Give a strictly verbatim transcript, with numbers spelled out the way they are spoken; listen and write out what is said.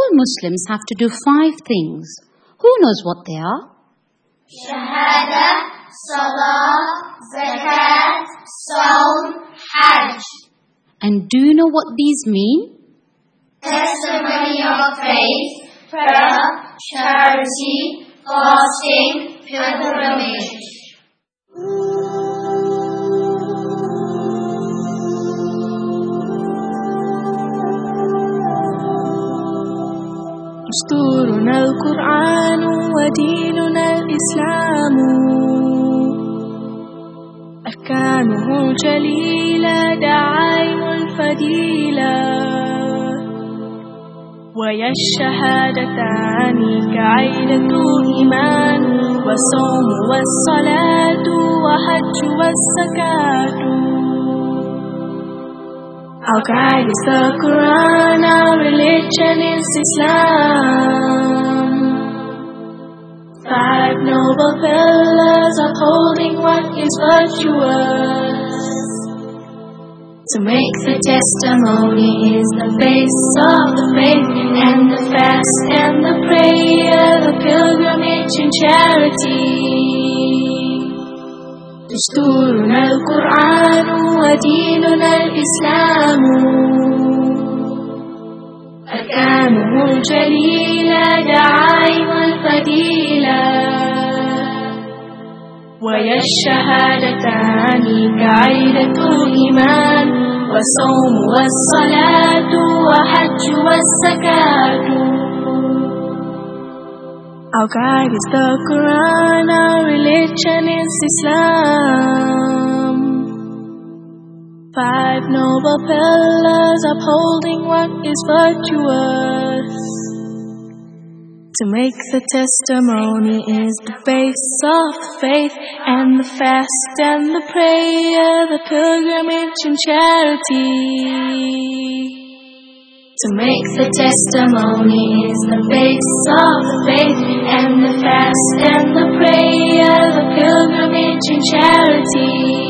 Muslims have to do five things. Who knows what they are? Shahada, Salah, Zakat, Sawm, Hajj. And do you know what these mean? Testimony of faith, prayer, charity, fasting, pilgrimage. دستورنا القرآن وديننا الإسلام أركانه الجليلة دعائم الفضيلة ويا الشهادتان كعيلة إيمان والصوم والصلاة وحج والزكاة. Our guide is the Quran, our religion is Islam. Five noble pillars upholding what is virtuous. To make the testimony is the base of the faith, and the fast and the prayer, the pilgrimage and charity. دستورنا القرآن وديننا الإسلام أركانه الجليلة دعائم الفضيلة ويا الشهادتان كعيلة الإيمان والصوم والصلاة وحج والزكاة. Our guide is the Quran, our religion is Islam. Five noble pillars upholding what is virtuous. To make the testimony is the base of the faith, and the fast and the prayer, the pilgrimage and charity. To make the testimony is the base of the faith, and the fast and the prayer, the pilgrimage and charity.